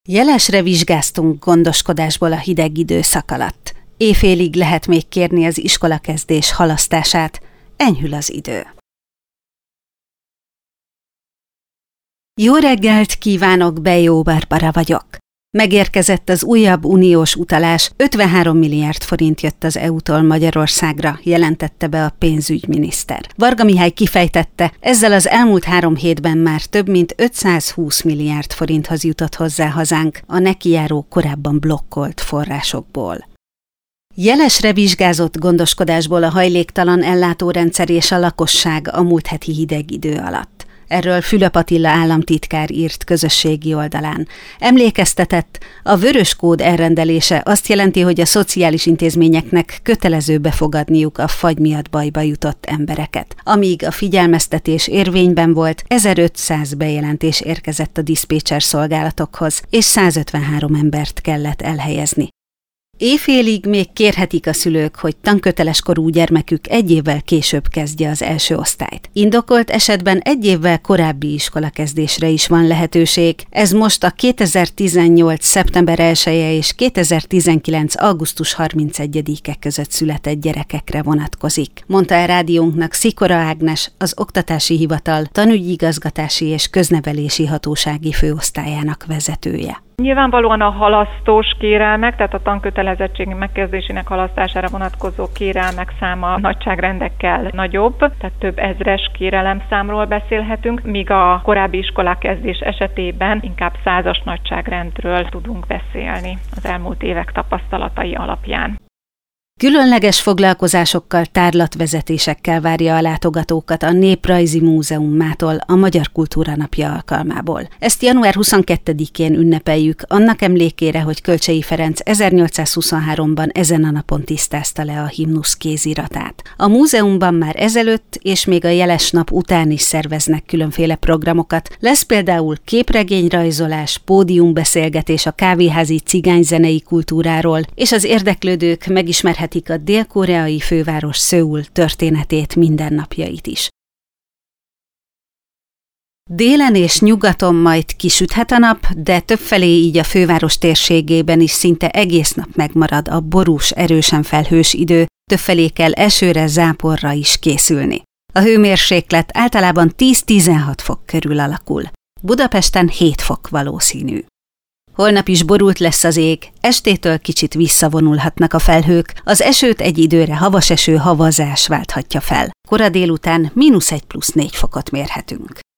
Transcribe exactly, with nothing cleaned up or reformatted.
Jelesre vizsgáztunk gondoskodásból a hideg időszak alatt. Éjfélig lehet még kérni az iskolakezdés halasztását, enyhül az idő. Jó reggelt kívánok, Bejó Barbara vagyok. Megérkezett az újabb uniós utalás, ötvenhárom milliárd forint jött az é u-tól Magyarországra, jelentette be a pénzügyminiszter. Varga Mihály kifejtette, ezzel az elmúlt három hétben már több mint ötszázhúsz milliárd forinthoz jutott hozzá hazánk a nekijáró korábban blokkolt forrásokból. Jelesre vizsgázott gondoskodásból a hajléktalan ellátórendszer és a lakosság a múlt heti hideg idő alatt. Erről Fülöp Attila államtitkár írt közösségi oldalán. Emlékeztetett, a vörös kód elrendelése azt jelenti, hogy a szociális intézményeknek kötelező befogadniuk a fagy miatt bajba jutott embereket. Amíg a figyelmeztetés érvényben volt, ezerötszáz bejelentés érkezett a diszpécser szolgálatokhoz, és százötvenhárom embert kellett elhelyezni. Éjfélig még kérhetik a szülők, hogy tanköteles korú gyermekük egy évvel később kezdje az első osztályt. Indokolt esetben egy évvel korábbi iskolakezdésre is van lehetőség. Ez most a kétezer-tizennyolc. szeptember elseje és kétezer-tizenkilenc. augusztus harmincegyedike között született gyerekekre vonatkozik, mondta a rádiónknak Szikora Ágnes, az Oktatási Hivatal tanügyigazgatási és köznevelési hatósági főosztályának vezetője. Nyilvánvalóan a halasztós kérelmek, tehát a tankötelezettség megkezdésének halasztására vonatkozó kérelmek száma nagyságrendekkel nagyobb, tehát több ezres kérelemszámról beszélhetünk, míg a korábbi iskolakezdés esetében inkább százas nagyságrendről tudunk beszélni az elmúlt évek tapasztalatai alapján. Különleges foglalkozásokkal, tárlatvezetésekkel várja a látogatókat a Néprajzi Múzeumától a Magyar Kultúra Napja alkalmából. Ezt január huszonkettedikén ünnepeljük, annak emlékére, hogy Kölcsey Ferenc ezernyolcszázhuszonháromban ezen a napon tisztázta le a himnusz kéziratát. A múzeumban már ezelőtt és még a jeles nap után is szerveznek különféle programokat. Lesz például képregényrajzolás, pódiumbeszélgetés a kávéházi cigányzenei kultúráról, és az érdeklődők megismerhetik a dél-koreai főváros Szöul történetét, mindennapjait is. Délen és nyugaton majd kisüthet a nap, de többfelé így a főváros térségében is szinte egész nap megmarad a borús, erősen felhős idő, többfelé kell esőre, záporra is készülni. A hőmérséklet általában tíz-tizenhat fok körül alakul. Budapesten hét fok valószínű. Holnap is borult lesz az ég, estétől kicsit visszavonulhatnak a felhők, az esőt egy időre havas eső, havazás válthatja fel. Kora délután mínusz egy plusz négy fokot mérhetünk.